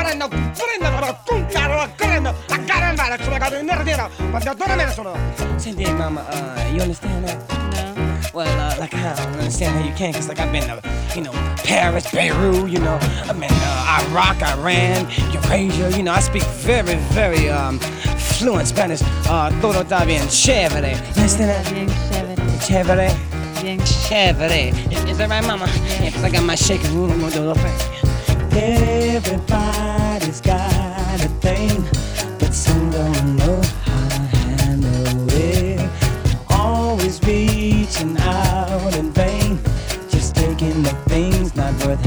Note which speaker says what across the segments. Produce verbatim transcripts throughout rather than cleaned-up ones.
Speaker 1: prendo, prendo, con caro, prendo, a carambare, come cado in nerdino, quando torna me sono. Senti, mama, uh, you understand that?
Speaker 2: No.
Speaker 1: Well, uh, like, I don't understand how you can, cause like I've been to, you know, Paris, Beirut, you know, I've been uh, Iraq, Iran, Eurasia, you know, I speak very, very um, fluent Spanish. Uh, todo está bien chévere. You understand that?
Speaker 2: Bien chévere.
Speaker 1: Chévere.
Speaker 2: Bien
Speaker 1: Chévere. Is, is that right, mama? Yeah, cause I got my shaking room, I'm gonna do a little thing. Everybody's got a thing, but some don't know how to handle it. Always reaching out in vain, just taking the things not worth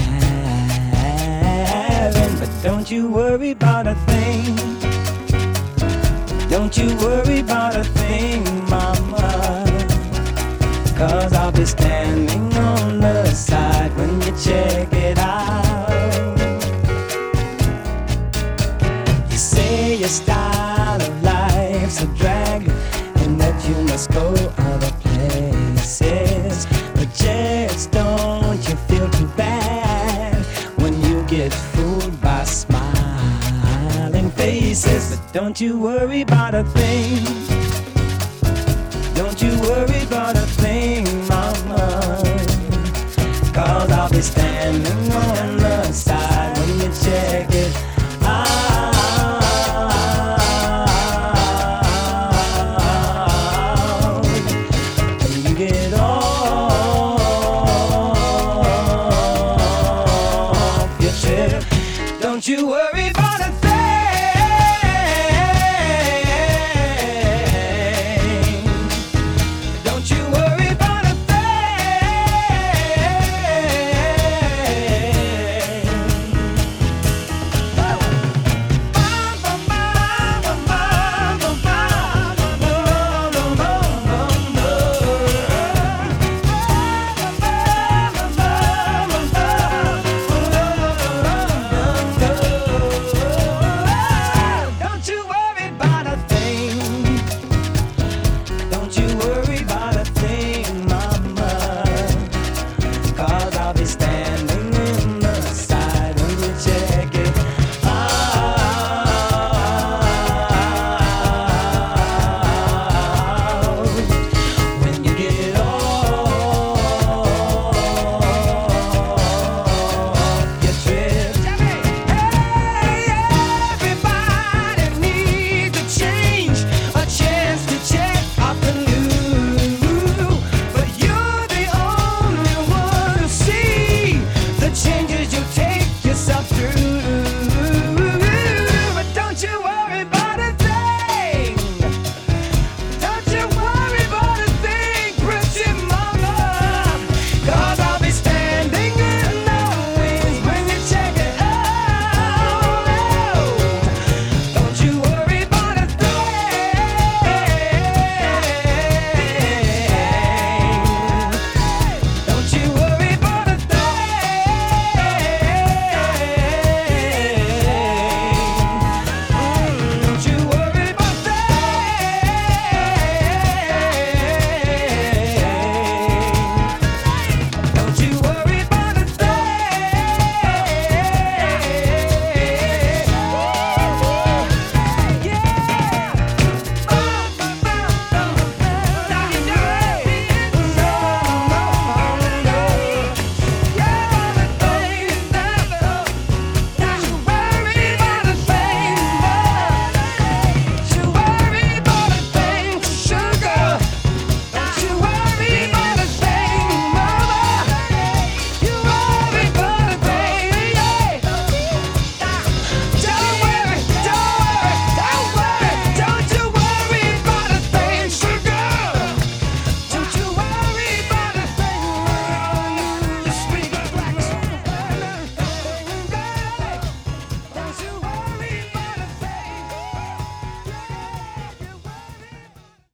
Speaker 1: having. But don't you worry about a thing. Don't you worry about a thing, mama. Cause I'll be standing on the side when you check it out. You say your style of life's a drag and that you must go other places, but just don't you feel too bad when you get fooled by smiling faces. But don't you worry about a thing. Don't you worry about a thing, mama. Cause I'll be standing on the side when you check it out. When you get off your trip, don't you worry